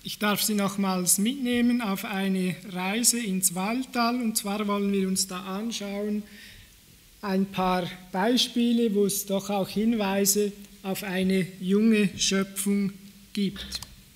Ich darf Sie nochmals mitnehmen auf eine Reise ins Waldtal, und zwar wollen wir uns da anschauen ein paar Beispiele, wo es doch auch Hinweise auf eine junge Schöpfung gibt.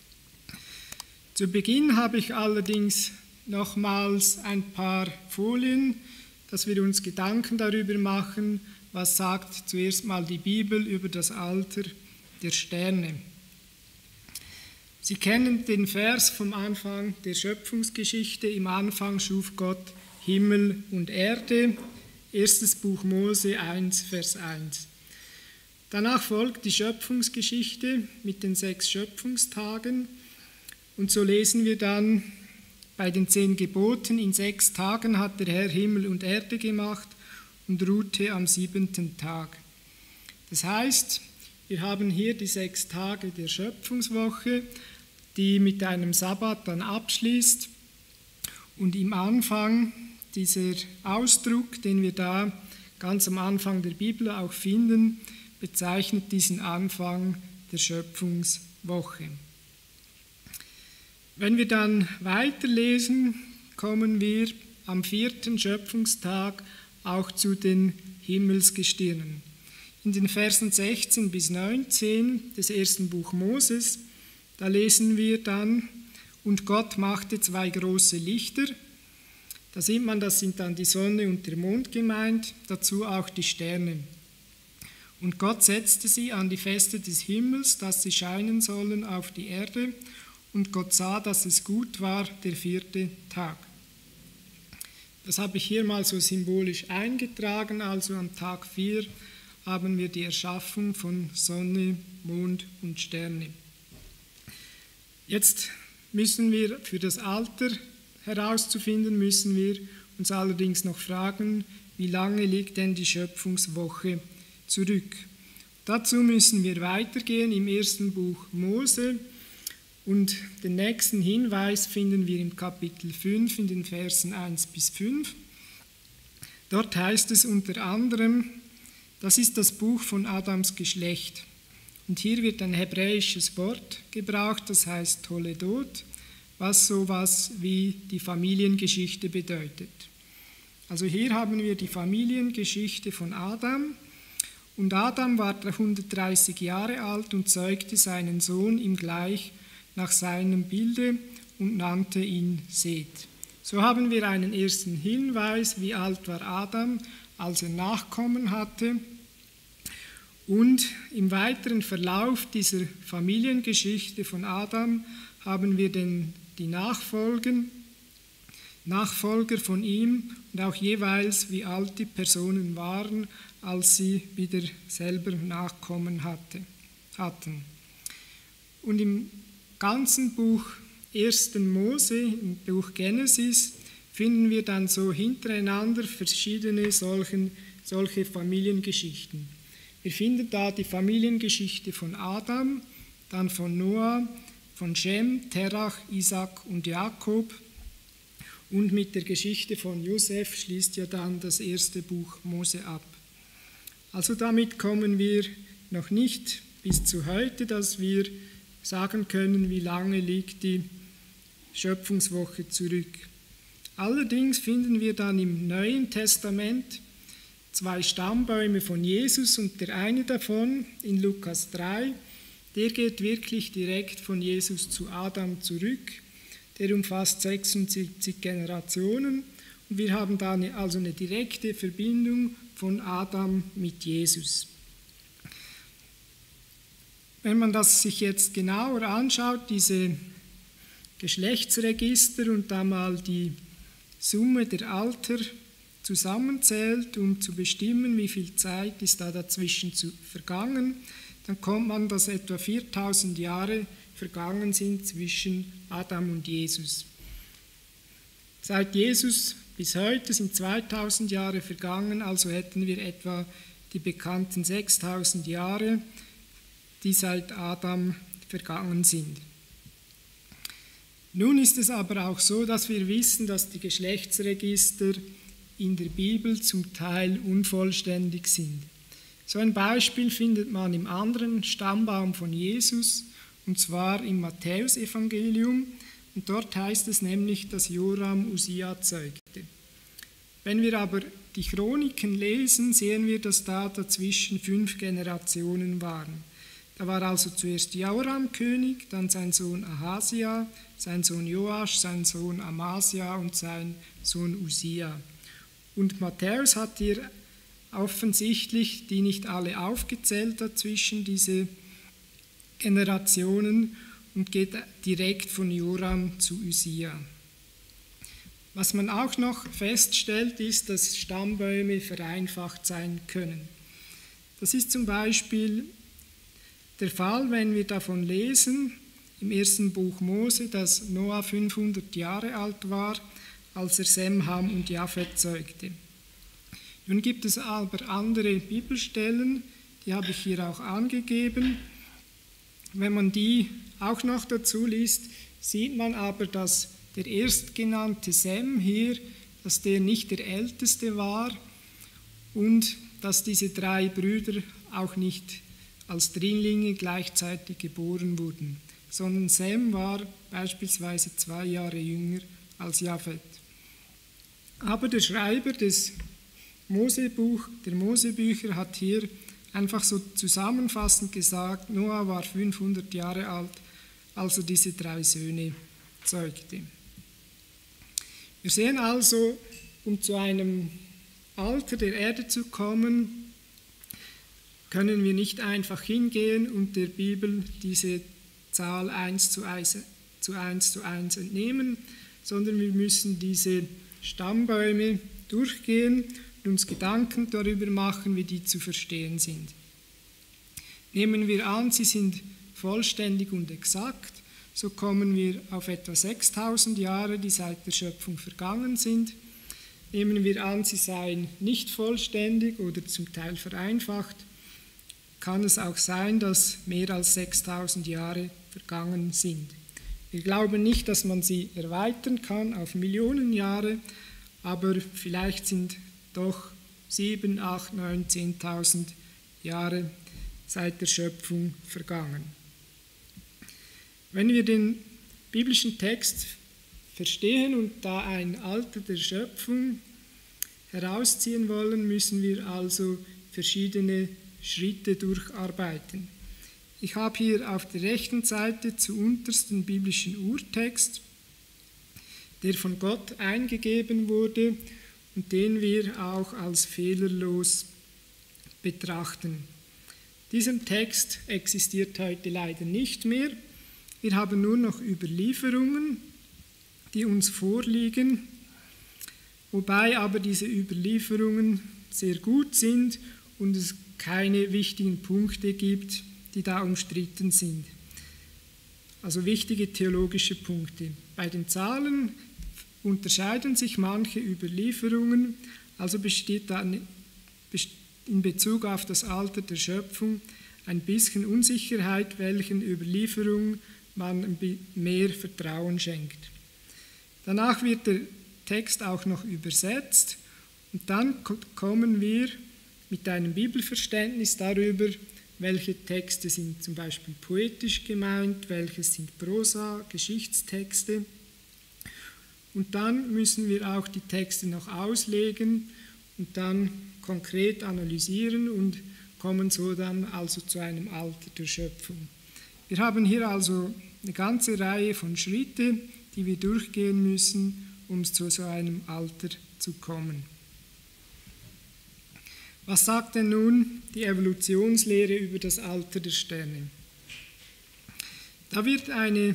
Zu Beginn habe ich allerdings nochmals ein paar Folien, dass wir uns Gedanken darüber machen, was sagt zuerst mal die Bibel über das Alter der Sterne. Sie kennen den Vers vom Anfang der Schöpfungsgeschichte. Im Anfang schuf Gott Himmel und Erde. 1. Buch Mose 1, Vers 1. Danach folgt die Schöpfungsgeschichte mit den 6 Schöpfungstagen. Und so lesen wir dann bei den 10 Geboten: In 6 Tagen hat der Herr Himmel und Erde gemacht und ruhte am 7. Tag. Das heißt, wir haben hier die 6 Tage der Schöpfungswoche, die mit einem Sabbat dann abschließt. Und im Anfang, dieser Ausdruck, den wir da ganz am Anfang der Bibel auch finden, bezeichnet diesen Anfang der Schöpfungswoche. Wenn wir dann weiterlesen, kommen wir am 4. Schöpfungstag auch zu den Himmelsgestirnen. In den Versen 16 bis 19 des 1. Buch Moses, da lesen wir dann: Und Gott machte 2 große Lichter. Da sieht man, das sind dann die Sonne und der Mond gemeint, dazu auch die Sterne. Und Gott setzte sie an die Feste des Himmels, dass sie scheinen sollen auf die Erde. Und Gott sah, dass es gut war, der 4. Tag. Das habe ich hier mal so symbolisch eingetragen, also am Tag 4 haben wir die Erschaffung von Sonne, Mond und Sterne. Jetzt müssen wir, für das Alter herauszufinden, müssen wir uns allerdings noch fragen, wie lange liegt denn die Schöpfungswoche zurück? Dazu müssen wir weitergehen im 1. Buch Mose, und den nächsten Hinweis finden wir im Kapitel 5 in den Versen 1 bis 5. Dort heißt es unter anderem: Das ist das Buch von Adams Geschlecht. Und hier wird ein hebräisches Wort gebraucht, das heißt Toledot, was sowas wie die Familiengeschichte bedeutet. Also hier haben wir die Familiengeschichte von Adam. Und Adam war 130 Jahre alt und zeugte seinen Sohn ihm gleich nach seinem Bilde und nannte ihn Seth. So haben wir einen ersten Hinweis, wie alt war Adam, als er Nachkommen hatte. Und im weiteren Verlauf dieser Familiengeschichte von Adam haben wir die Nachfolger von ihm und auch jeweils, wie alt die Personen waren, als sie wieder selber Nachkommen hatten. Und im ganzen Buch 1. Mose, im Buch Genesis, finden wir dann so hintereinander verschiedene solche Familiengeschichten. Wir finden da die Familiengeschichte von Adam, dann von Noah, von Shem, Terach, Isaac und Jakob, und mit der Geschichte von Josef schließt ja dann das 1. Buch Mose ab. Also damit kommen wir noch nicht bis zu heute, dass wir sagen können, wie lange liegt die Schöpfungswoche zurück. Allerdings finden wir dann im Neuen Testament 2 Stammbäume von Jesus, und der eine davon in Lukas 3, der geht wirklich direkt von Jesus zu Adam zurück. Der umfasst 76 Generationen, und wir haben da also eine direkte Verbindung von Adam mit Jesus. Wenn man das sich jetzt genauer anschaut, diese Geschlechtsregister, und da mal die Summe der Alter zusammenzählt, um zu bestimmen, wie viel Zeit ist da dazwischen vergangen, dann kommt man, dass etwa 4000 Jahre vergangen sind zwischen Adam und Jesus. Seit Jesus bis heute sind 2000 Jahre vergangen, also hätten wir etwa die bekannten 6000 Jahre, die seit Adam vergangen sind. Nun ist es aber auch so, dass wir wissen, dass die Geschlechtsregister in der Bibel zum Teil unvollständig sind. So ein Beispiel findet man im anderen Stammbaum von Jesus, und zwar im Matthäusevangelium. Und dort heißt es nämlich, dass Joram Usia zeugte. Wenn wir aber die Chroniken lesen, sehen wir, dass da dazwischen 5 Generationen waren. Da war also zuerst Joram König, dann sein Sohn Ahasia, sein Sohn Joasch, sein Sohn Amasia und sein Sohn Usia. Und Matthäus hat hier offensichtlich die nicht alle aufgezählt dazwischen, diese Generationen, und geht direkt von Joram zu Usia. Was man auch noch feststellt, ist, dass Stammbäume vereinfacht sein können. Das ist zum Beispiel der Fall, wenn wir davon lesen, im 1. Buch Mose, dass Noah 500 Jahre alt war, als er Sem, Ham und Japhet zeugte. Nun gibt es aber andere Bibelstellen, die habe ich hier auch angegeben. Wenn man die auch noch dazu liest, sieht man aber, dass der erstgenannte Sem hier, dass der nicht der älteste war und dass diese 3 Brüder auch nicht als Drillinge gleichzeitig geboren wurden, sondern Sem war beispielsweise 2 Jahre jünger als Japhet. Aber der Schreiber der Mosebücher hat hier einfach so zusammenfassend gesagt, Noah war 500 Jahre alt, als er diese 3 Söhne zeugte. Wir sehen also, um zu einem Alter der Erde zu kommen, können wir nicht einfach hingehen und der Bibel diese Zahl 1:1 entnehmen, sondern wir müssen diese Stammbäume durchgehen und uns Gedanken darüber machen, wie die zu verstehen sind. Nehmen wir an, sie sind vollständig und exakt, so kommen wir auf etwa 6000 Jahre, die seit der Schöpfung vergangen sind. Nehmen wir an, sie seien nicht vollständig oder zum Teil vereinfacht, kann es auch sein, dass mehr als 6000 Jahre vergangen sind. Wir glauben nicht, dass man sie erweitern kann auf Millionen Jahre, aber vielleicht sind doch 7, 8, 9, 10.000 Jahre seit der Schöpfung vergangen. Wenn wir den biblischen Text verstehen und da ein Alter der Schöpfung herausziehen wollen, müssen wir also verschiedene Schritte durcharbeiten. Ich habe hier auf der rechten Seite zuunterst den biblischen Urtext, der von Gott eingegeben wurde und den wir auch als fehlerlos betrachten. Dieser Text existiert heute leider nicht mehr. Wir haben nur noch Überlieferungen, die uns vorliegen, wobei aber diese Überlieferungen sehr gut sind und es keine wichtigen Punkte gibt, die da umstritten sind. Also wichtige theologische Punkte. Bei den Zahlen unterscheiden sich manche Überlieferungen, also besteht dann in Bezug auf das Alter der Schöpfung ein bisschen Unsicherheit, welchen Überlieferungen man mehr Vertrauen schenkt. Danach wird der Text auch noch übersetzt und dann kommen wir mit einem Bibelverständnis darüber, welche Texte sind zum Beispiel poetisch gemeint, welche sind Prosa, Geschichtstexte. Und dann müssen wir auch die Texte noch auslegen und dann konkret analysieren und kommen so dann also zu einem Alter der Schöpfung. Wir haben hier also eine ganze Reihe von Schritten, die wir durchgehen müssen, um zu so einem Alter zu kommen. Was sagt denn nun die Evolutionslehre über das Alter der Sterne? Da wird eine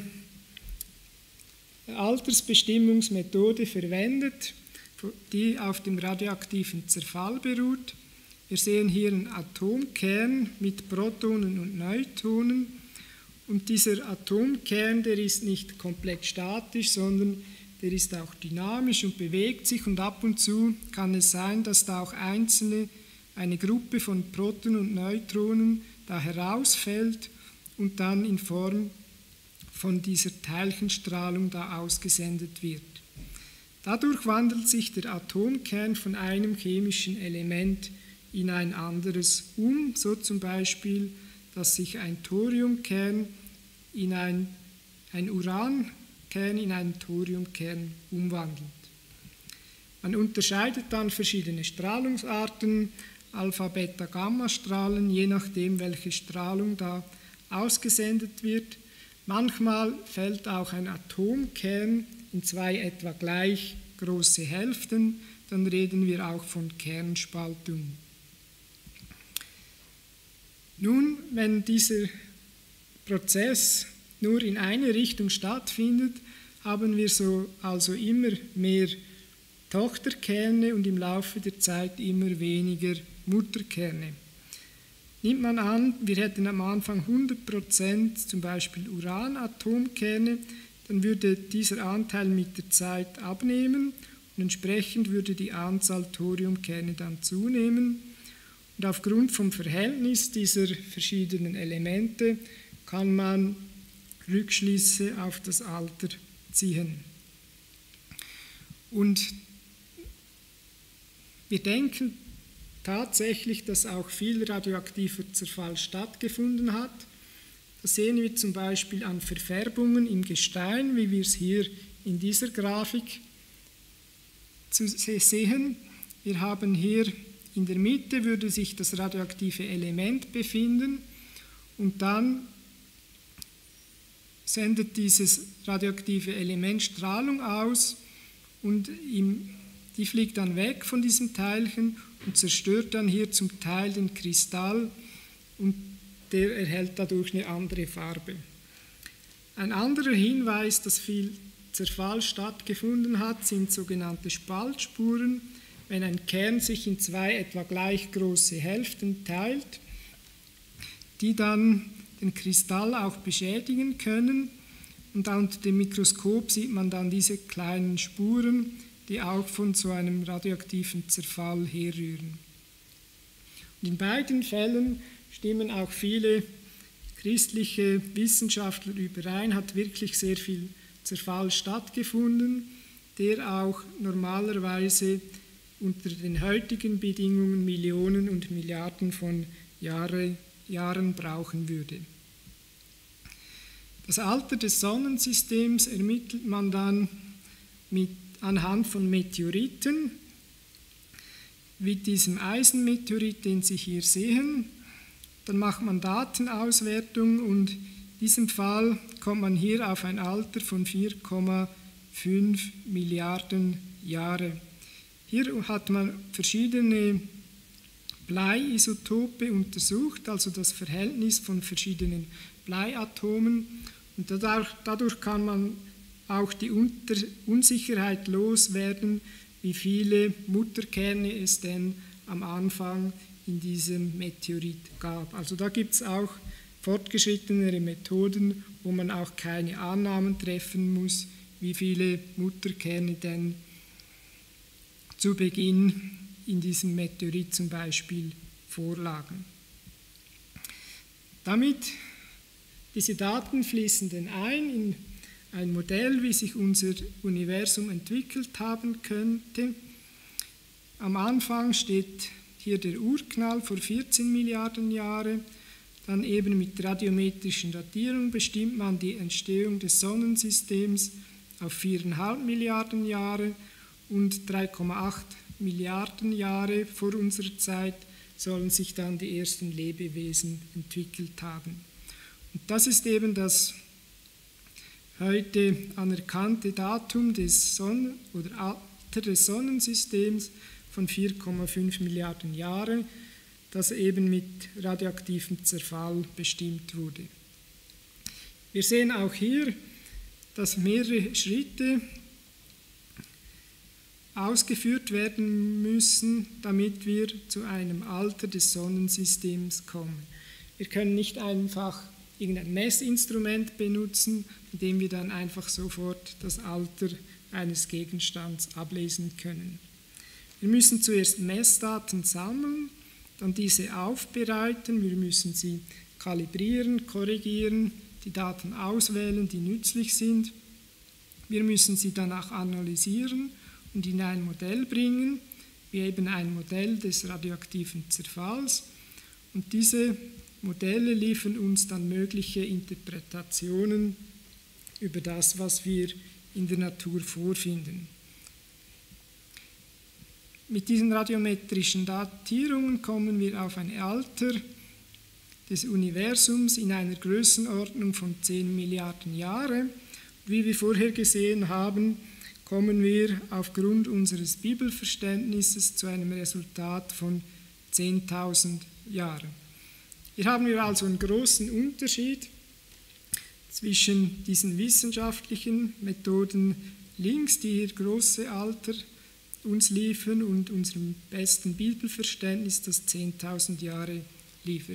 Altersbestimmungsmethode verwendet, die auf dem radioaktiven Zerfall beruht. Wir sehen hier einen Atomkern mit Protonen und Neutronen und dieser Atomkern, der ist nicht komplett statisch, sondern der ist auch dynamisch und bewegt sich und ab und zu kann es sein, dass da auch eine Gruppe von Protonen und Neutronen da herausfällt und dann in Form von dieser Teilchenstrahlung da ausgesendet wird. Dadurch wandelt sich der Atomkern von einem chemischen Element in ein anderes um, so zum Beispiel, dass sich ein Thoriumkern in ein Urankern in einen Thoriumkern umwandelt. Man unterscheidet dann verschiedene Strahlungsarten, Alpha, Beta, Gammastrahlen, je nachdem, welche Strahlung da ausgesendet wird. Manchmal fällt auch ein Atomkern in zwei etwa gleich große Hälften, dann reden wir auch von Kernspaltung. Nun, wenn dieser Prozess nur in eine Richtung stattfindet, haben wir also immer mehr Tochterkerne und im Laufe der Zeit immer weniger Mutterkerne. Nimmt man an, wir hätten am Anfang 100% zum Beispiel Uranatomkerne, dann würde dieser Anteil mit der Zeit abnehmen und entsprechend würde die Anzahl Thoriumkerne dann zunehmen. Und aufgrund vom Verhältnis dieser verschiedenen Elemente kann man Rückschlüsse auf das Alter ziehen. Und wir denken tatsächlich, dass auch viel radioaktiver Zerfall stattgefunden hat. Das sehen wir zum Beispiel an Verfärbungen im Gestein, wie wir es hier in dieser Grafik sehen. Wir haben hier in der Mitte würde sich das radioaktive Element befinden und dann sendet dieses radioaktive Element Strahlung aus und die fliegt dann weg von diesem Teilchen und zerstört dann hier zum Teil den Kristall und der erhält dadurch eine andere Farbe. Ein anderer Hinweis, dass viel Zerfall stattgefunden hat, sind sogenannte Spaltspuren. Wenn ein Kern sich in zwei etwa gleich große Hälften teilt, die dann den Kristall auch beschädigen können. Und unter dem Mikroskop sieht man dann diese kleinen Spuren, die auch von so einem radioaktiven Zerfall herrühren. Und in beiden Fällen stimmen auch viele christliche Wissenschaftler überein, hat wirklich sehr viel Zerfall stattgefunden, der auch normalerweise unter den heutigen Bedingungen Millionen und Milliarden von Jahren brauchen würde. Das Alter des Sonnensystems ermittelt man dann anhand von Meteoriten, wie diesem Eisenmeteorit, den Sie hier sehen. Dann macht man Datenauswertung und in diesem Fall kommt man hier auf ein Alter von 4,5 Milliarden Jahre. Hier hat man verschiedene Bleiisotope untersucht, also das Verhältnis von verschiedenen Bleiatomen. Und dadurch kann man auch die Unsicherheit loswerden, wie viele Mutterkerne es denn am Anfang in diesem Meteorit gab. Also da gibt es auch fortgeschrittenere Methoden, wo man auch keine Annahmen treffen muss, wie viele Mutterkerne denn zu Beginn in diesem Meteorit zum Beispiel vorlagen. Diese Daten fließen dann ein in ein Modell, wie sich unser Universum entwickelt haben könnte. Am Anfang steht hier der Urknall vor 14 Milliarden Jahren. Dann eben mit radiometrischen Datierungen bestimmt man die Entstehung des Sonnensystems auf 4,5 Milliarden Jahre und 3,8 Milliarden Jahre vor unserer Zeit sollen sich dann die ersten Lebewesen entwickelt haben. Und das ist eben das heute anerkannte Datum des Alter des Sonnensystems von 4,5 Milliarden Jahren, das eben mit radioaktivem Zerfall bestimmt wurde. Wir sehen auch hier, dass mehrere Schritte ausgeführt werden müssen, damit wir zu einem Alter des Sonnensystems kommen. Wir können nicht einfach irgendein Messinstrument benutzen, mit dem wir dann einfach sofort das Alter eines Gegenstands ablesen können. Wir müssen zuerst Messdaten sammeln, dann diese aufbereiten, wir müssen sie kalibrieren, korrigieren, die Daten auswählen, die nützlich sind. Wir müssen sie danach analysieren und in ein Modell bringen, wie eben ein Modell des radioaktiven Zerfalls. Und diese Modelle liefern uns dann mögliche Interpretationen über das, was wir in der Natur vorfinden. Mit diesen radiometrischen Datierungen kommen wir auf ein Alter des Universums in einer Größenordnung von 10 Milliarden Jahre. Wie wir vorher gesehen haben, kommen wir aufgrund unseres Bibelverständnisses zu einem Resultat von 10.000 Jahren. Hier haben wir also einen großen Unterschied zwischen diesen wissenschaftlichen Methoden links, die hier große Alter uns liefern, und unserem besten Bibelverständnis, das 10.000 Jahre liefert.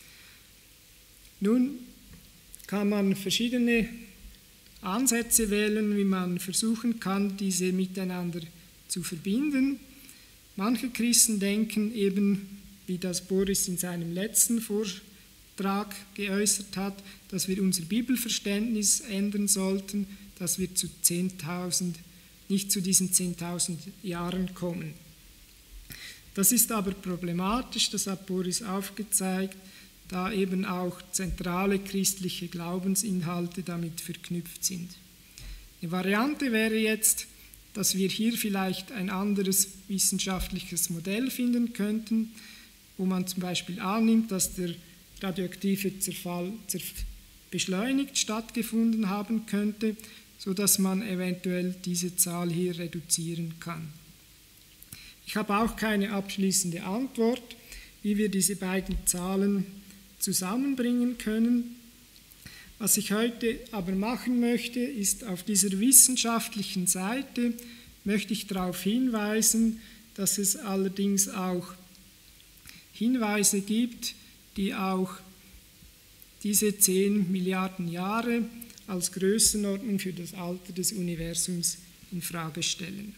Nun kann man verschiedene Ansätze wählen, wie man versuchen kann, diese miteinander zu verbinden. Manche Christen denken eben, wie das Boris in seinem letzten Vortrag geäußert hat, dass wir unser Bibelverständnis ändern sollten, dass wir nicht zu diesen 10.000 Jahren kommen. Das ist aber problematisch, das hat Boris aufgezeigt, da eben auch zentrale christliche Glaubensinhalte damit verknüpft sind. Eine Variante wäre jetzt, dass wir hier vielleicht ein anderes wissenschaftliches Modell finden könnten, wo man zum Beispiel annimmt, dass der radioaktive Zerfall beschleunigt stattgefunden haben könnte, sodass man eventuell diese Zahl hier reduzieren kann. Ich habe auch keine abschließende Antwort, wie wir diese beiden Zahlen zusammenbringen können. Was ich heute aber machen möchte, ist, auf dieser wissenschaftlichen Seite möchte ich darauf hinweisen, dass es allerdings auch Hinweise gibt, die auch diese 10 Milliarden Jahre als Größenordnung für das Alter des Universums in Frage stellen.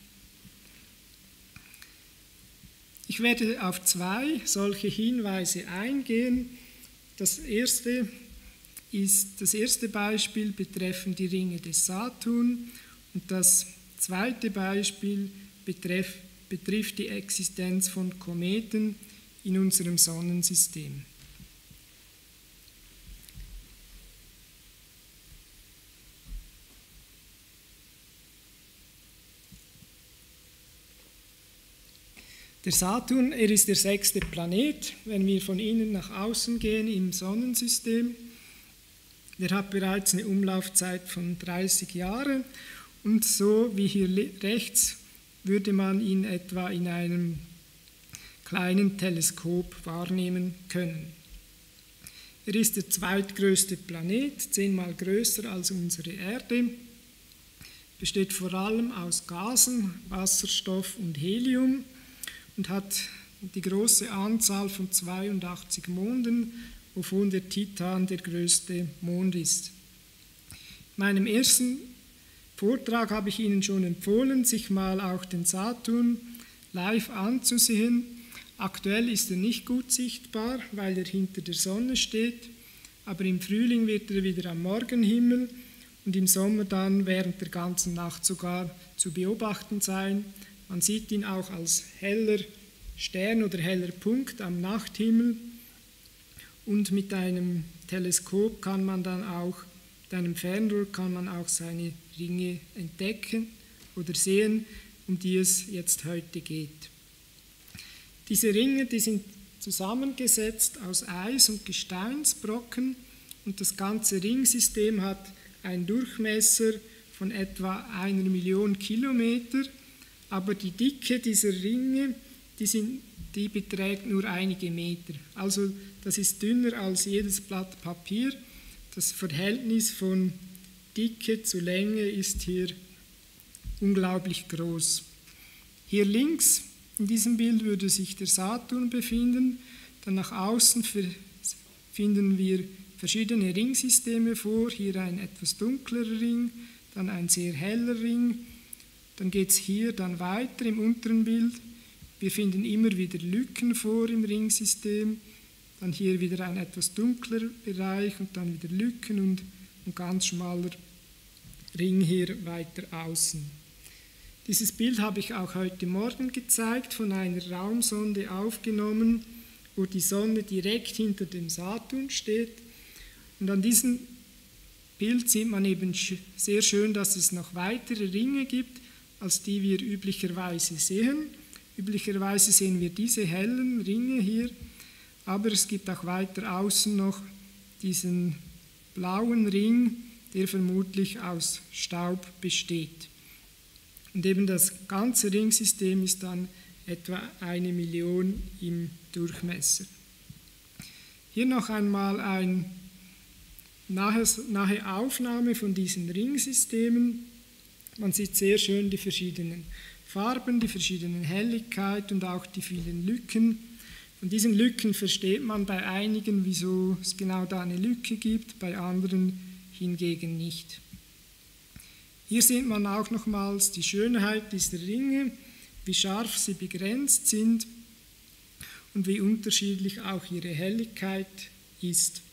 Ich werde auf 2 solche Hinweise eingehen. Das erste Beispiel betreffend die Ringe des Saturn und das zweite Beispiel betrifft die Existenz von Kometen in unserem Sonnensystem. Der Saturn, er ist der 6. Planet, wenn wir von innen nach außen gehen im Sonnensystem. Der hat bereits eine Umlaufzeit von 30 Jahren und so wie hier rechts würde man ihn etwa in einem kleinen Teleskop wahrnehmen können. Er ist der zweitgrößte Planet, 10-mal größer als unsere Erde, besteht vor allem aus Gasen, Wasserstoff und Helium und hat die große Anzahl von 82 Monden, wovon der Titan der größte Mond ist. In meinem ersten Vortrag habe ich Ihnen schon empfohlen, sich mal auch den Saturn live anzusehen. Aktuell ist er nicht gut sichtbar, weil er hinter der Sonne steht, aber im Frühling wird er wieder am Morgenhimmel und im Sommer dann während der ganzen Nacht sogar zu beobachten sein. Man sieht ihn auch als heller Stern oder heller Punkt am Nachthimmel und mit einem Teleskop kann man dann auch, mit einem Fernrohr kann man auch seine Ringe entdecken oder sehen, um die es jetzt heute geht. Diese Ringe, die sind zusammengesetzt aus Eis- und Gesteinsbrocken und das ganze Ringsystem hat einen Durchmesser von etwa 1 Million Kilometer, aber die Dicke dieser Ringe, die beträgt nur einige Meter. Also das ist dünner als jedes Blatt Papier. Das Verhältnis von Dicke zu Länge ist hier unglaublich groß. Hier links in diesem Bild würde sich der Saturn befinden. Dann nach außen finden wir verschiedene Ringsysteme vor. Hier ein etwas dunklerer Ring, dann ein sehr heller Ring. Dann geht es hier dann weiter im unteren Bild. Wir finden immer wieder Lücken vor im Ringsystem. Dann hier wieder ein etwas dunkler Bereich und dann wieder Lücken und ein ganz schmaler Ring hier weiter außen. Dieses Bild habe ich auch heute Morgen gezeigt, von einer Raumsonde aufgenommen, wo die Sonne direkt hinter dem Saturn steht. Und an diesem Bild sieht man eben sehr schön, dass es noch weitere Ringe gibt, als die wir üblicherweise sehen. Üblicherweise sehen wir diese hellen Ringe hier, aber es gibt auch weiter außen noch diesen blauen Ring, der vermutlich aus Staub besteht. Und eben das ganze Ringsystem ist dann etwa 1 Million im Durchmesser. Hier noch einmal eine nahe Aufnahme von diesen Ringsystemen. Man sieht sehr schön die verschiedenen Farben, die verschiedenen Helligkeiten und auch die vielen Lücken. Von diesen Lücken versteht man bei einigen, wieso es genau da eine Lücke gibt, bei anderen hingegen nicht. Hier sieht man auch nochmals die Schönheit dieser Ringe, wie scharf sie begrenzt sind und wie unterschiedlich auch ihre Helligkeit ist.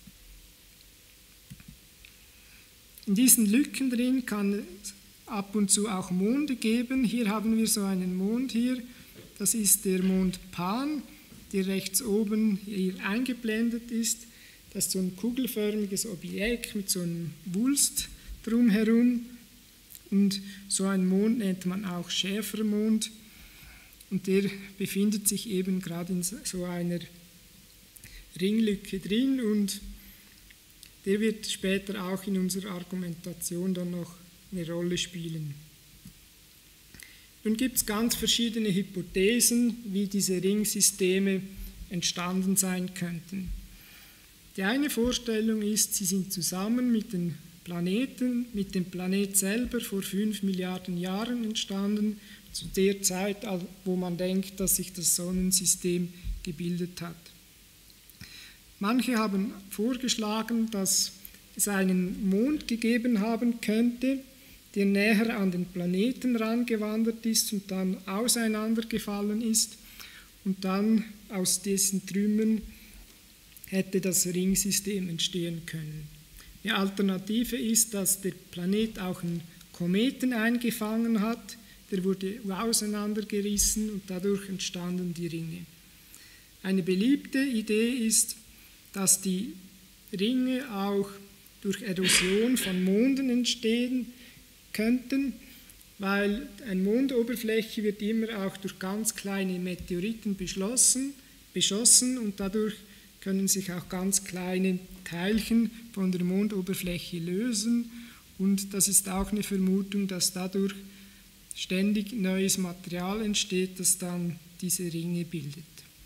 In diesen Lücken drin kann es ab und zu auch Monde geben. Hier haben wir so einen Mond hier, das ist der Mond Pan, der rechts oben hier eingeblendet ist. Das ist so ein kugelförmiges Objekt mit so einem Wulst drumherum. Und so einen Mond nennt man auch Schäfermond. Und der befindet sich eben gerade in so einer Ringlücke drin und der wird später auch in unserer Argumentation dann noch eine Rolle spielen. Nun gibt es ganz verschiedene Hypothesen, wie diese Ringsysteme entstanden sein könnten. Die eine Vorstellung ist, sie sind zusammen mit den Planeten, mit dem Planet selber vor 5 Milliarden Jahren entstanden, zu der Zeit, wo man denkt, dass sich das Sonnensystem gebildet hat. Manche haben vorgeschlagen, dass es einen Mond gegeben haben könnte, der näher an den Planeten rangewandert ist und dann auseinandergefallen ist und dann aus diesen Trümmern hätte das Ringsystem entstehen können. Die Alternative ist, dass der Planet auch einen Kometen eingefangen hat, der wurde auseinandergerissen und dadurch entstanden die Ringe. Eine beliebte Idee ist, dass die Ringe auch durch Erosion von Monden entstehen könnten, weil eine Mondoberfläche wird immer auch durch ganz kleine Meteoriten beschossen und dadurch können sich auch ganz kleine Teilchen von der Mondoberfläche lösen und das ist auch eine Vermutung, dass dadurch ständig neues Material entsteht, das dann diese Ringe bildet.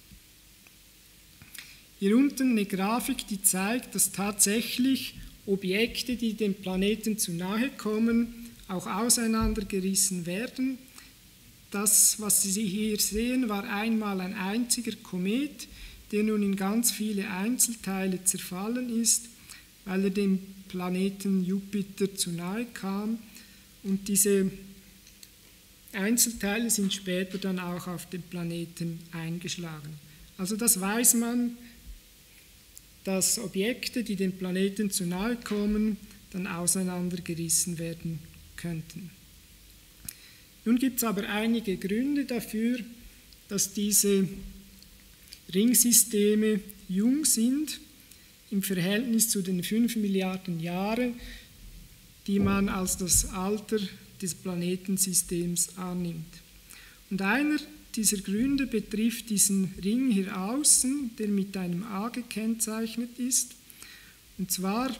Hier unten eine Grafik, die zeigt, dass tatsächlich Objekte, die dem Planeten zu nahe kommen, auch auseinandergerissen werden. Das, was Sie hier sehen, war einmal ein einziger Komet, der nun in ganz viele Einzelteile zerfallen ist, weil er dem Planeten Jupiter zu nahe kam. Und diese Einzelteile sind später dann auch auf dem Planeten eingeschlagen. Also das weiß man, dass Objekte, die dem Planeten zu nahe kommen, dann auseinandergerissen werden könnten. Nun gibt es aber einige Gründe dafür, dass diese Ringsysteme jung sind im Verhältnis zu den 5 Milliarden Jahren, die man als das Alter des Planetensystems annimmt. Und einer dieser Gründe betrifft diesen Ring hier außen, der mit einem A gekennzeichnet ist. Und zwar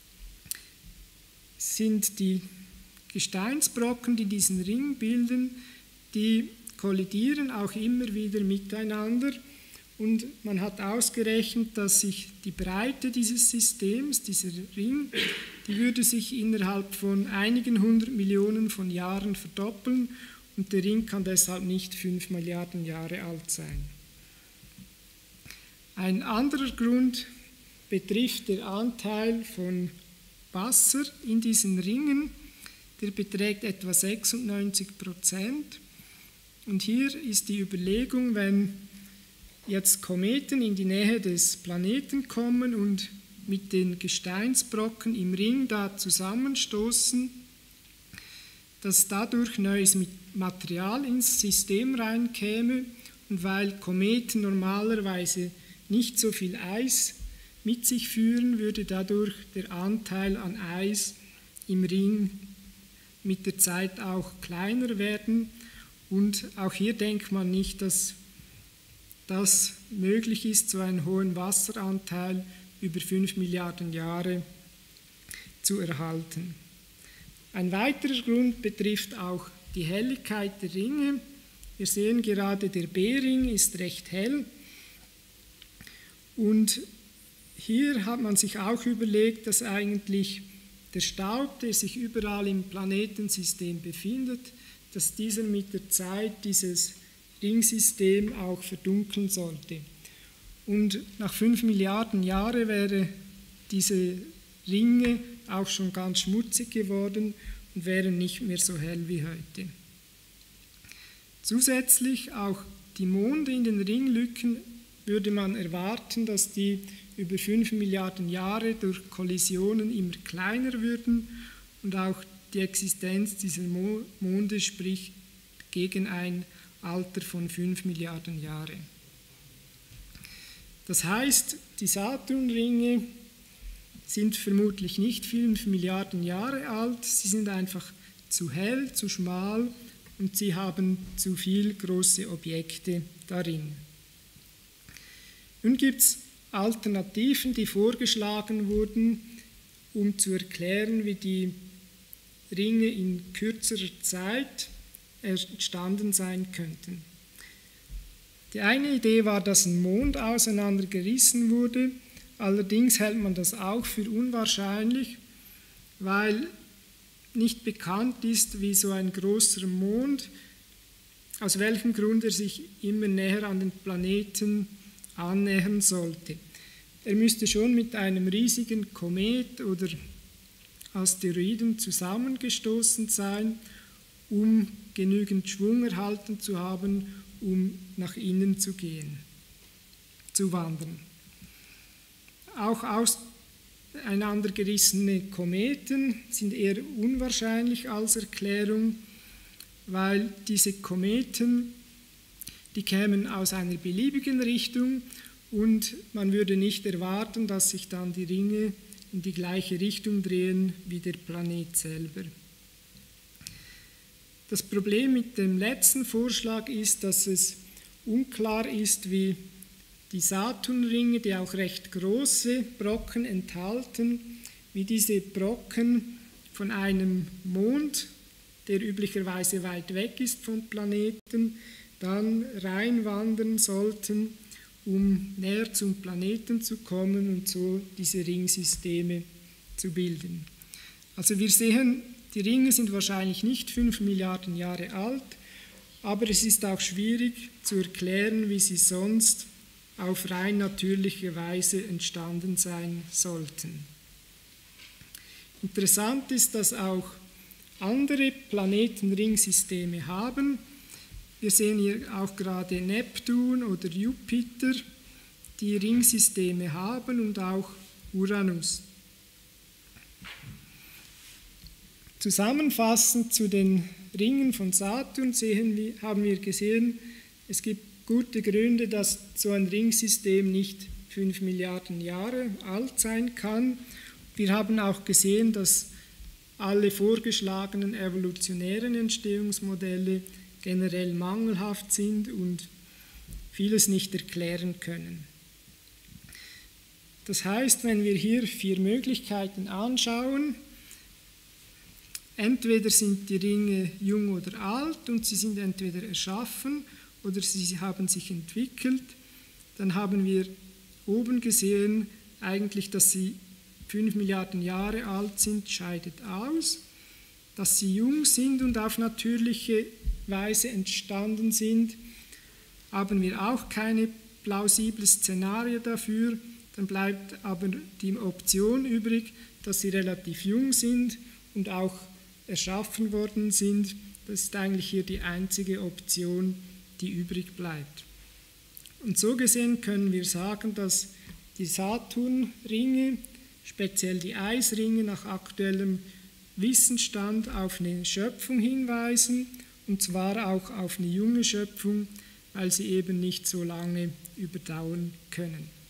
sind die Gesteinsbrocken, die diesen Ring bilden, die kollidieren auch immer wieder miteinander. Und man hat ausgerechnet, dass sich die Breite dieses Systems, dieser Ring, die würde sich innerhalb von einigen 100 Millionen von Jahren verdoppeln und der Ring kann deshalb nicht 5 Milliarden Jahre alt sein. Ein anderer Grund betrifft den Anteil von Wasser in diesen Ringen, der beträgt etwa 96%. Und hier ist die Überlegung, wenn jetzt Kometen in die Nähe des Planeten kommen und mit den Gesteinsbrocken im Ring da zusammenstoßen, dass dadurch neues Material ins System reinkäme und weil Kometen normalerweise nicht so viel Eis mit sich führen, würde dadurch der Anteil an Eis im Ring mit der Zeit auch kleiner werden. Und auch hier denkt man nicht, dass das möglich ist, so einen hohen Wasseranteil über 5 Milliarden Jahre zu erhalten. Ein weiterer Grund betrifft auch die Helligkeit der Ringe. Wir sehen gerade, der B-Ring ist recht hell. Und hier hat man sich auch überlegt, dass eigentlich der Staub, der sich überall im Planetensystem befindet, dass dieser mit der Zeit dieses Ringsystem auch verdunkeln sollte. Und nach 5 Milliarden Jahren wären diese Ringe auch schon ganz schmutzig geworden und wären nicht mehr so hell wie heute. Zusätzlich auch die Monde in den Ringlücken würde man erwarten, dass die über 5 Milliarden Jahre durch Kollisionen immer kleiner würden und auch die Existenz dieser Monde spricht gegen ein Alter von 5 Milliarden Jahre. Das heißt, die Saturnringe sind vermutlich nicht 5 Milliarden Jahre alt, sie sind einfach zu hell, zu schmal und sie haben zu viele große Objekte darin. Nun gibt es Alternativen, die vorgeschlagen wurden, um zu erklären, wie die Ringe in kürzerer Zeit entstanden sein könnten. Die eine Idee war, dass ein Mond auseinandergerissen wurde, allerdings hält man das auch für unwahrscheinlich, weil nicht bekannt ist, wie so ein großer Mond, aus welchem Grund er sich immer näher an den Planeten annähern sollte. Er müsste schon mit einem riesigen Komet oder Asteroiden zusammengestoßen sein, um genügend Schwung erhalten zu haben, um nach innen zu gehen, zu wandern. Auch auseinandergerissene Kometen sind eher unwahrscheinlich als Erklärung, weil diese Kometen, die kämen aus einer beliebigen Richtung und man würde nicht erwarten, dass sich dann die Ringe in die gleiche Richtung drehen wie der Planet selber. Das Problem mit dem letzten Vorschlag ist, dass es unklar ist, wie die Saturnringe, die auch recht große Brocken enthalten, wie diese Brocken von einem Mond, der üblicherweise weit weg ist vom Planeten, dann reinwandern sollten, um näher zum Planeten zu kommen und so diese Ringsysteme zu bilden. Also wir sehen, die Ringe sind wahrscheinlich nicht 5 Milliarden Jahre alt, aber es ist auch schwierig zu erklären, wie sie sonst auf rein natürliche Weise entstanden sein sollten. Interessant ist, dass auch andere Planeten Ringsysteme haben. Wir sehen hier auch gerade Neptun oder Jupiter, die Ringsysteme haben und auch Uranus. Zusammenfassend zu den Ringen von Saturn haben wir gesehen, es gibt gute Gründe, dass so ein Ringsystem nicht 5 Milliarden Jahre alt sein kann. Wir haben auch gesehen, dass alle vorgeschlagenen evolutionären Entstehungsmodelle generell mangelhaft sind und vieles nicht erklären können. Das heißt, wenn wir hier 4 Möglichkeiten anschauen, entweder sind die Ringe jung oder alt und sie sind entweder erschaffen oder sie haben sich entwickelt, dann haben wir oben gesehen, eigentlich, dass sie 5 Milliarden Jahre alt sind, scheidet aus. Dass sie jung sind und auf natürliche Weise entstanden sind, haben wir auch keine plausible Szenario dafür. Dann bleibt aber die Option übrig, dass sie relativ jung sind und auch erschaffen worden sind. Das ist eigentlich hier die einzige Option, die übrig bleibt. Und so gesehen können wir sagen, dass die Saturnringe, speziell die Eisringe, nach aktuellem Wissensstand auf eine Schöpfung hinweisen, und zwar auch auf eine junge Schöpfung, weil sie eben nicht so lange überdauern können.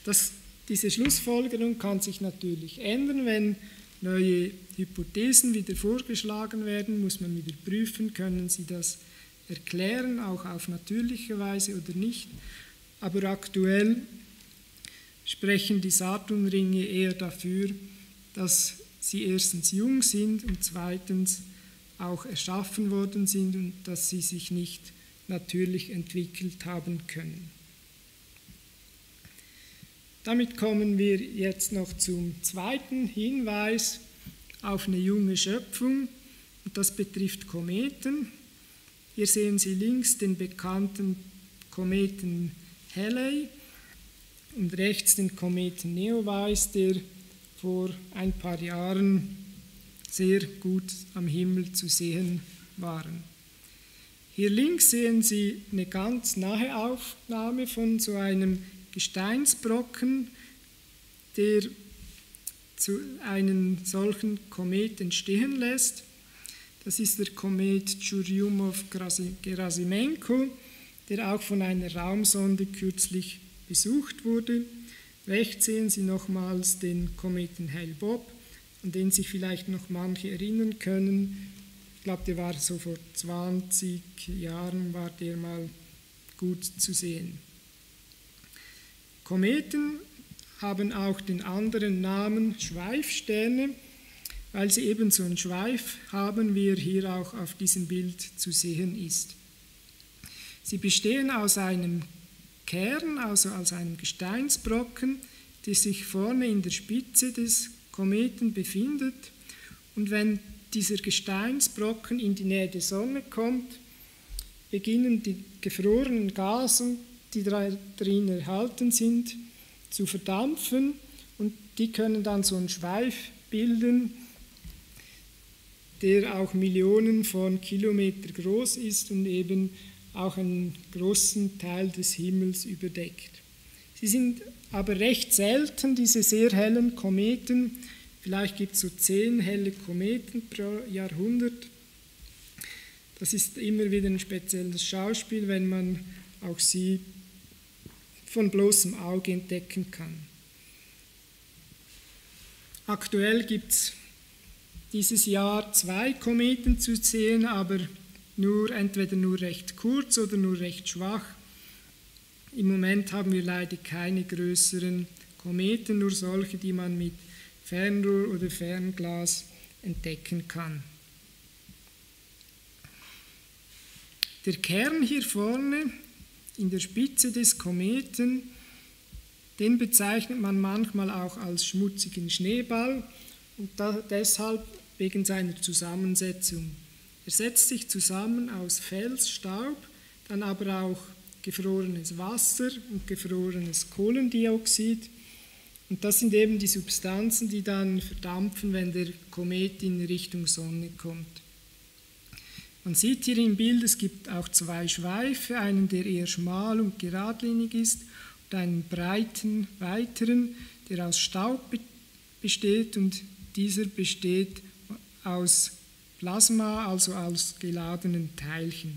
Diese Schlussfolgerung kann sich natürlich ändern, wenn neue Hypothesen wieder vorgeschlagen werden, muss man wieder prüfen, können sie das erklären, auch auf natürliche Weise oder nicht. Aber aktuell sprechen die Saturnringe eher dafür, dass sie erstens jung sind und zweitens auch erschaffen worden sind und dass sie sich nicht natürlich entwickelt haben können. Damit kommen wir jetzt noch zum zweiten Hinweis auf eine junge Schöpfung, und das betrifft Kometen. Hier sehen Sie links den bekannten Kometen Halley und rechts den Kometen Neowise, der vor ein paar Jahren sehr gut am Himmel zu sehen waren. Hier links sehen Sie eine ganz nahe Aufnahme von so einem Gesteinsbrocken, der zu einem solchen Komet entstehen lässt. Das ist der Komet Churyumov-Gerasimenko, der auch von einer Raumsonde kürzlich besucht wurde. Rechts sehen Sie nochmals den Kometen Hale-Bopp, an den sich vielleicht noch manche erinnern können. Ich glaube, der war so vor 20 Jahren, war der mal gut zu sehen. Kometen haben auch den anderen Namen Schweifsterne, weil sie eben so einen Schweif haben, wie er hier auch auf diesem Bild zu sehen ist. Sie bestehen aus einem Kern, also aus einem Gesteinsbrocken, der sich vorne in der Spitze des Kometen befindet. Und wenn dieser Gesteinsbrocken in die Nähe der Sonne kommt, beginnen die gefrorenen Gasen, die darin enthalten sind, zu verdampfen, und die können dann so einen Schweif bilden, der auch Millionen von Kilometern groß ist und eben auch einen großen Teil des Himmels überdeckt. Sie sind aber recht selten, diese sehr hellen Kometen. Vielleicht gibt es so 10 helle Kometen pro Jahrhundert. Das ist immer wieder ein spezielles Schauspiel, wenn man auch sie von bloßem Auge entdecken kann. Aktuell gibt es dieses Jahr 2 Kometen zu sehen, aber entweder nur recht kurz oder nur recht schwach. Im Moment haben wir leider keine größeren Kometen, nur solche, die man mit Fernrohr oder Fernglas entdecken kann. Der Kern hier vorne in der Spitze des Kometen, den bezeichnet man manchmal auch als schmutzigen Schneeball, und deshalb wegen seiner Zusammensetzung. Er setzt sich zusammen aus Fels, Staub, dann aber auch gefrorenes Wasser und gefrorenes Kohlendioxid. Und das sind eben die Substanzen, die dann verdampfen, wenn der Komet in Richtung Sonne kommt. Man sieht hier im Bild, es gibt auch 2 Schweife, einen, der eher schmal und geradlinig ist, und einen breiten, weiteren, der aus Staub besteht, und dieser besteht aus Plasma, also aus geladenen Teilchen.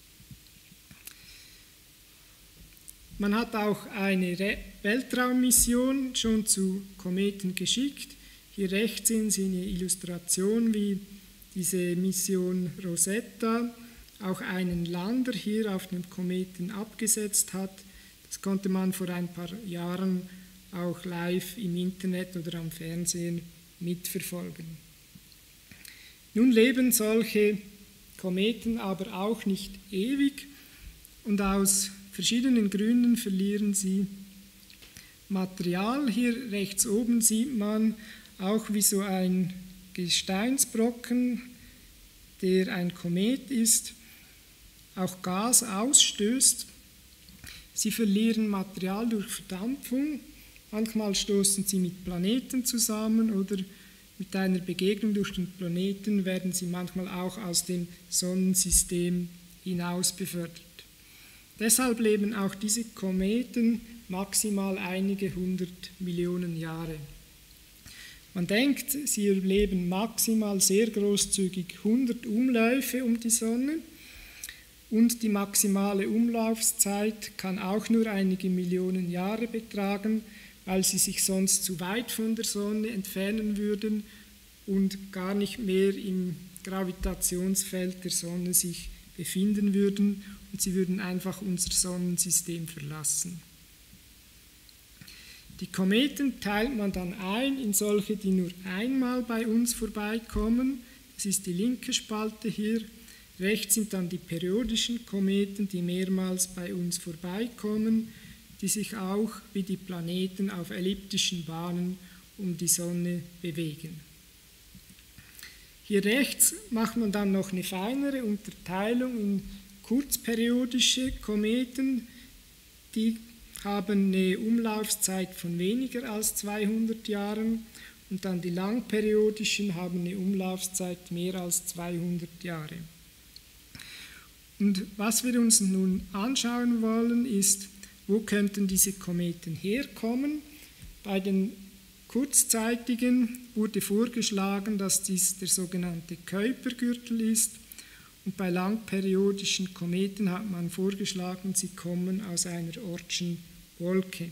Man hat auch eine Weltraummission schon zu Kometen geschickt. Hier rechts sehen Sie eine Illustration, wie diese Mission Rosetta auch einen Lander hier auf dem Kometen abgesetzt hat. Das konnte man vor ein paar Jahren auch live im Internet oder am Fernsehen mitverfolgen. Nun leben solche Kometen aber auch nicht ewig, und aus verschiedenen Gründen verlieren sie Material. Hier rechts oben sieht man auch, wie so ein Gesteinsbrocken, der ein Komet ist, auch Gas ausstößt. Sie verlieren Material durch Verdampfung. Manchmal stoßen sie mit Planeten zusammen, oder mit einer Begegnung durch den Planeten werden sie manchmal auch aus dem Sonnensystem hinaus befördert. Deshalb leben auch diese Kometen maximal einige 100 Millionen Jahre. Man denkt, sie überleben maximal sehr großzügig 100 Umläufe um die Sonne, und die maximale Umlaufzeit kann auch nur einige Millionen Jahre betragen, weil sie sich sonst zu weit von der Sonne entfernen würden und gar nicht mehr im Gravitationsfeld der Sonne sich befinden würden und sie würden einfach unser Sonnensystem verlassen. Die Kometen teilt man dann ein in solche, die nur einmal bei uns vorbeikommen. Das ist die linke Spalte hier. Rechts sind dann die periodischen Kometen, die mehrmals bei uns vorbeikommen, die sich auch wie die Planeten auf elliptischen Bahnen um die Sonne bewegen. Hier rechts macht man dann noch eine feinere Unterteilung in kurzperiodische Kometen, die haben eine Umlaufzeit von weniger als 200 Jahren und dann die langperiodischen haben eine Umlaufzeit mehr als 200 Jahre. Und was wir uns nun anschauen wollen, ist, wo könnten diese Kometen herkommen? Bei den kurzzeitigen wurde vorgeschlagen, dass dies der sogenannte Kuipergürtel ist. Und bei langperiodischen Kometen hat man vorgeschlagen, sie kommen aus einer Oortschen Wolke.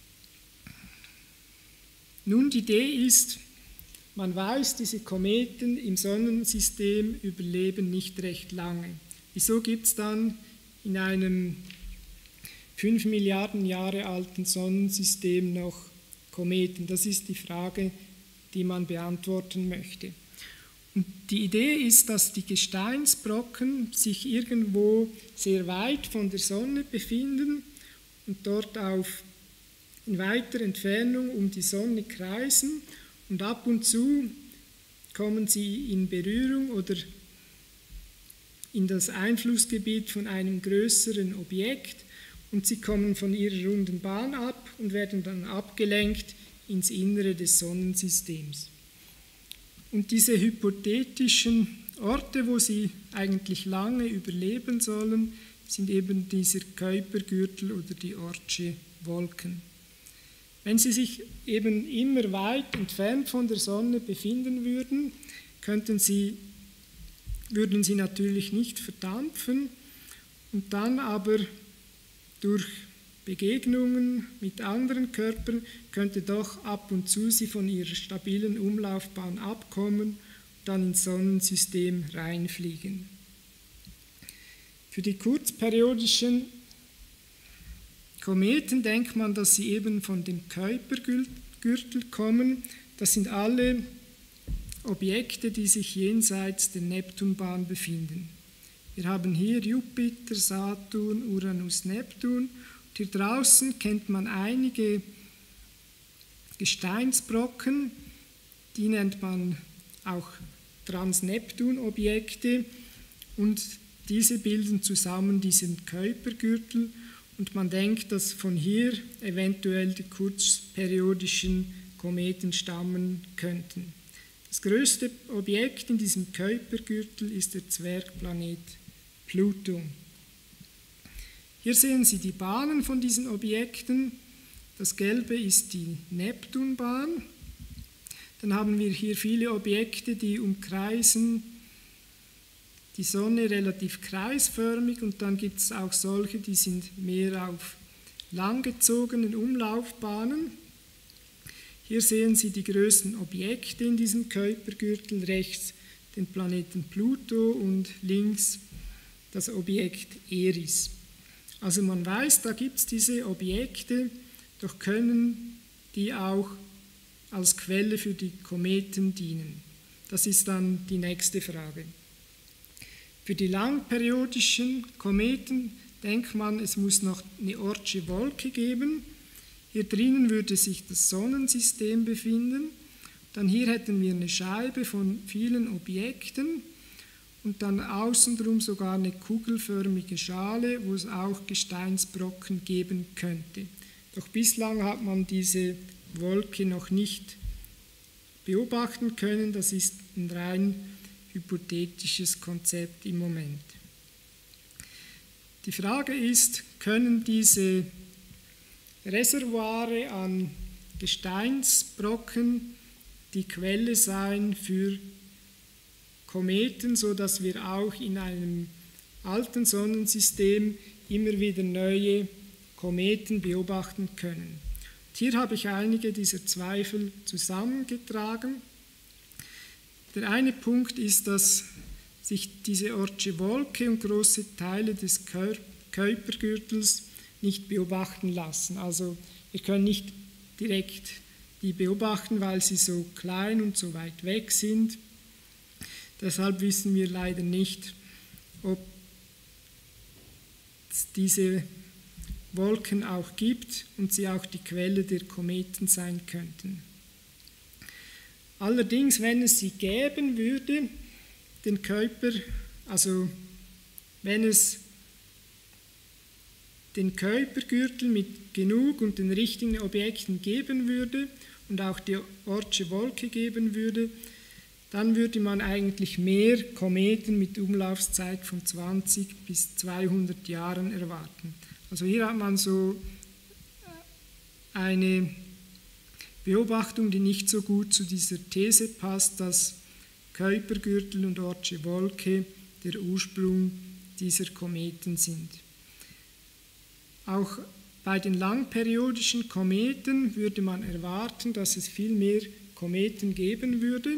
Nun, die Idee ist, man weiß, diese Kometen im Sonnensystem überleben nicht recht lange. Wieso gibt es dann in einem 5 Milliarden Jahre alten Sonnensystem noch Kometen? Das ist die Frage, die man beantworten möchte. Und die Idee ist, dass die Gesteinsbrocken sich irgendwo sehr weit von der Sonne befinden und dort in weiter Entfernung um die Sonne kreisen und ab und zu kommen sie in Berührung oder in das Einflussgebiet von einem größeren Objekt und sie kommen von ihrer runden Bahn ab und werden dann abgelenkt ins Innere des Sonnensystems. Und diese hypothetischen Orte, wo sie eigentlich lange überleben sollen, sind eben dieser Kuipergürtel oder die Oortsche Wolken. Wenn sie sich eben immer weit entfernt von der Sonne befinden würden, würden sie natürlich nicht verdampfen und dann aber durch Begegnungen mit anderen Körpern könnte doch ab und zu sie von ihrer stabilen Umlaufbahn abkommen und dann ins Sonnensystem reinfliegen. Für die kurzperiodischen Kometen denkt man, dass sie eben von dem Kuipergürtel kommen. Das sind alle Objekte, die sich jenseits der Neptunbahn befinden. Wir haben hier Jupiter, Saturn, Uranus, Neptun. Und hier draußen kennt man einige Gesteinsbrocken, die nennt man auch Transneptun-Objekte und diese bilden zusammen diesen Kuipergürtel und man denkt, dass von hier eventuell die kurzperiodischen Kometen stammen könnten. Das größte Objekt in diesem Kuipergürtel ist der Zwergplanet Pluto. Hier sehen Sie die Bahnen von diesen Objekten. Das Gelbe ist die Neptunbahn. Dann haben wir hier viele Objekte, die umkreisen die Sonne relativ kreisförmig und dann gibt es auch solche, die sind mehr auf langgezogenen Umlaufbahnen. Hier sehen Sie die größten Objekte in diesem Kuipergürtel, rechts den Planeten Pluto und links das Objekt Eris. Also man weiß, da gibt es diese Objekte, doch können die auch als Quelle für die Kometen dienen. Das ist dann die nächste Frage. Für die langperiodischen Kometen denkt man, es muss noch eine Oortsche Wolke geben. Hier drinnen würde sich das Sonnensystem befinden. Dann hier hätten wir eine Scheibe von vielen Objekten und dann außenrum sogar eine kugelförmige Schale, wo es auch Gesteinsbrocken geben könnte. Doch bislang hat man diese Wolke noch nicht beobachten können. Das ist ein rein hypothetisches Konzept im Moment. Die Frage ist, können diese Reservoire an Gesteinsbrocken die Quelle sein für Kometen, sodass wir auch in einem alten Sonnensystem immer wieder neue Kometen beobachten können. Hier habe ich einige dieser Zweifel zusammengetragen. Der eine Punkt ist, dass sich diese Oortsche Wolke und große Teile des Kuipergürtels nicht beobachten lassen. Also wir können nicht direkt die beobachten, weil sie so klein und so weit weg sind. Deshalb wissen wir leider nicht, ob es diese Wolken auch gibt und sie auch die Quelle der Kometen sein könnten. Allerdings, wenn es sie geben würde, den Kuiper, also wenn es den Kuipergürtel mit genug und den richtigen Objekten geben würde und auch die Oortsche Wolke geben würde, dann würde man eigentlich mehr Kometen mit Umlaufzeit von 20 bis 200 Jahren erwarten. Also hier hat man so eine Beobachtung, die nicht so gut zu dieser These passt, dass Kuipergürtel und Oortsche Wolke der Ursprung dieser Kometen sind. Auch bei den langperiodischen Kometen würde man erwarten, dass es viel mehr Kometen geben würde.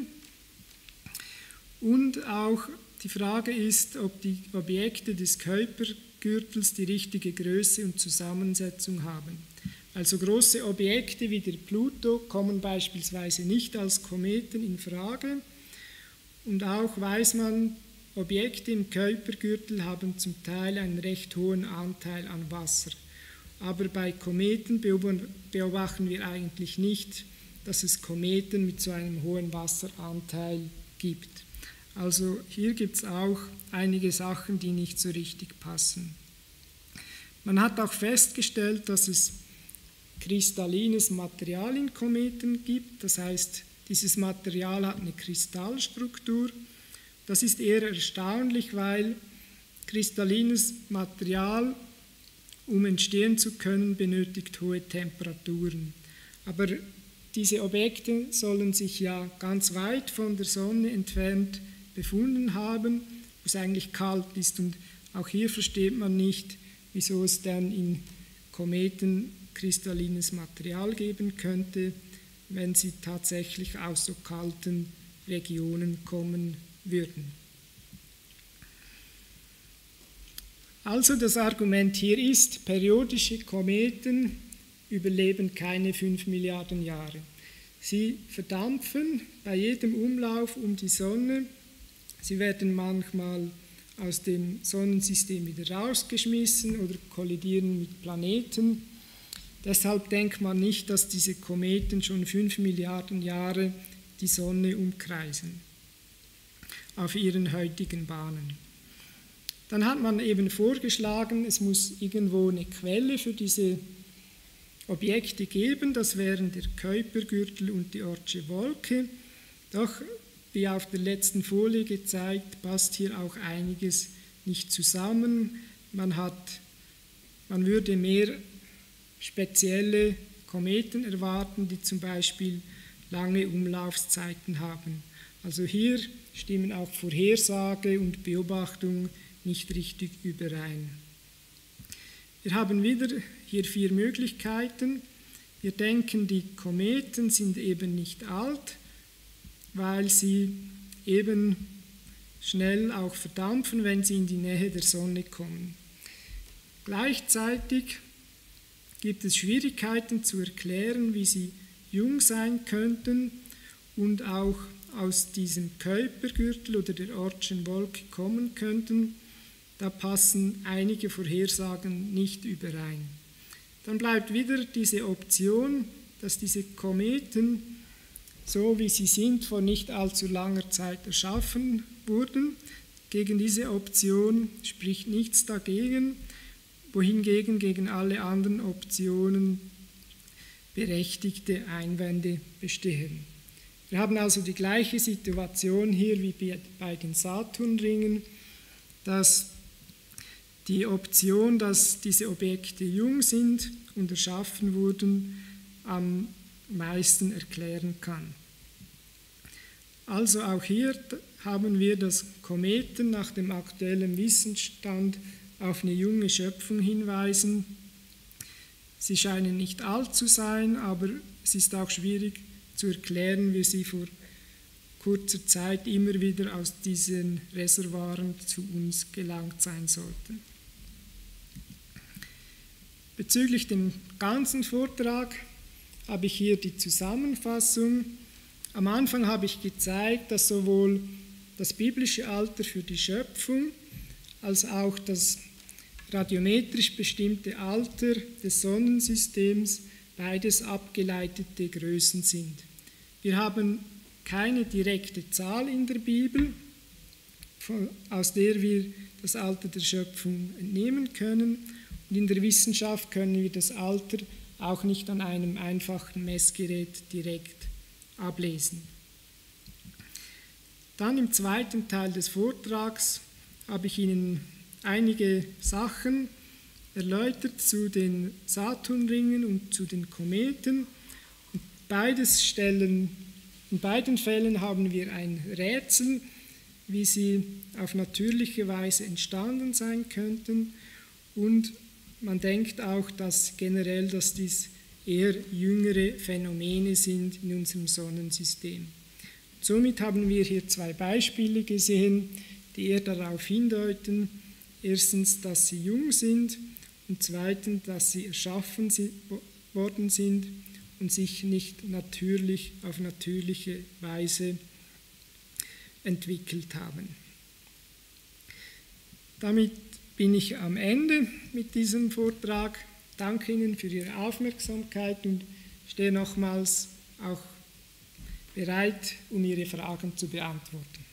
Und auch die Frage ist, ob die Objekte des Kuipergürtels die richtige Größe und Zusammensetzung haben. Also große Objekte wie der Pluto kommen beispielsweise nicht als Kometen in Frage. Und auch weiß man, Objekte im Kuipergürtel haben zum Teil einen recht hohen Anteil an Wasser. Aber bei Kometen beobachten wir eigentlich nicht, dass es Kometen mit so einem hohen Wasseranteil gibt. Also hier gibt es auch einige Sachen, die nicht so richtig passen. Man hat auch festgestellt, dass es kristallines Material in Kometen gibt. Das heißt, dieses Material hat eine Kristallstruktur. Das ist eher erstaunlich, weil kristallines Material, um entstehen zu können, benötigt hohe Temperaturen. Aber diese Objekte sollen sich ja ganz weit von der Sonne entfernt befunden haben, wo es eigentlich kalt ist. Und auch hier versteht man nicht, wieso es dann in Kometen kristallines Material geben könnte, wenn sie tatsächlich aus so kalten Regionen kommen würden. Also das Argument hier ist, periodische Kometen überleben keine 5 Milliarden Jahre. Sie verdampfen bei jedem Umlauf um die Sonne. Sie werden manchmal aus dem Sonnensystem wieder rausgeschmissen oder kollidieren mit Planeten. Deshalb denkt man nicht, dass diese Kometen schon 5 Milliarden Jahre die Sonne umkreisen auf ihren heutigen Bahnen. Dann hat man eben vorgeschlagen, es muss irgendwo eine Quelle für diese Objekte geben, das wären der Kuipergürtel und die Oortsche Wolke. Doch, wie auf der letzten Folie gezeigt, passt hier auch einiges nicht zusammen. Man würde mehr spezielle Kometen erwarten, die zum Beispiel lange Umlaufszeiten haben. Also hier stimmen auch Vorhersage und Beobachtung nicht richtig überein. Wir haben wieder hier 4 Möglichkeiten. Wir denken, die Kometen sind eben nicht alt, weil sie eben schnell auch verdampfen, wenn sie in die Nähe der Sonne kommen. Gleichzeitig gibt es Schwierigkeiten zu erklären, wie sie jung sein könnten und auch aus diesem Kuipergürtel oder der Oortschen Wolke kommen könnten. Da passen einige Vorhersagen nicht überein. Dann bleibt wieder diese Option, dass diese Kometen, so wie sie sind, vor nicht allzu langer Zeit erschaffen wurden. Gegen diese Option spricht nichts dagegen, wohingegen gegen alle anderen Optionen berechtigte Einwände bestehen. Wir haben also die gleiche Situation hier wie bei den Saturnringen, dass die Option, dass diese Objekte jung sind und erschaffen wurden, am meisten erklären kann. Also auch hier haben wir, dass Kometen nach dem aktuellen Wissensstand auf eine junge Schöpfung hinweisen. Sie scheinen nicht alt zu sein, aber es ist auch schwierig zu erklären, wie sie vor kurzer Zeit immer wieder aus diesen Reservoiren zu uns gelangt sein sollten. Bezüglich dem ganzen Vortrag habe ich hier die Zusammenfassung. Am Anfang habe ich gezeigt, dass sowohl das biblische Alter für die Schöpfung als auch das radiometrisch bestimmte Alter des Sonnensystems beides abgeleitete Größen sind. Wir haben keine direkte Zahl in der Bibel, aus der wir das Alter der Schöpfung entnehmen können. Und in der Wissenschaft können wir das Alter auch nicht an einem einfachen Messgerät direkt ablesen. Dann im zweiten Teil des Vortrags habe ich Ihnen einige Sachen erläutert zu den Saturnringen und zu den Kometen. Und in beiden Fällen haben wir ein Rätsel, wie sie auf natürliche Weise entstanden sein könnten. Und man denkt auch, dass dies eher jüngere Phänomene sind in unserem Sonnensystem. Somit haben wir hier zwei Beispiele gesehen, die eher darauf hindeuten, erstens, dass sie jung sind und zweitens, dass sie erschaffen worden sind und sich nicht auf natürliche Weise entwickelt haben. Damit bin ich am Ende mit diesem Vortrag. Danke Ihnen für Ihre Aufmerksamkeit und stehe nochmals auch bereit, um Ihre Fragen zu beantworten.